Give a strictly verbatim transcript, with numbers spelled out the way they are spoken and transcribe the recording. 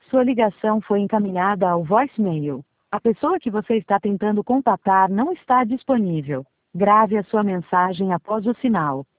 Sua ligação foi encaminhada ao voicemail. A pessoa que você está tentando contatar não está disponível. Grave a sua mensagem após o sinal.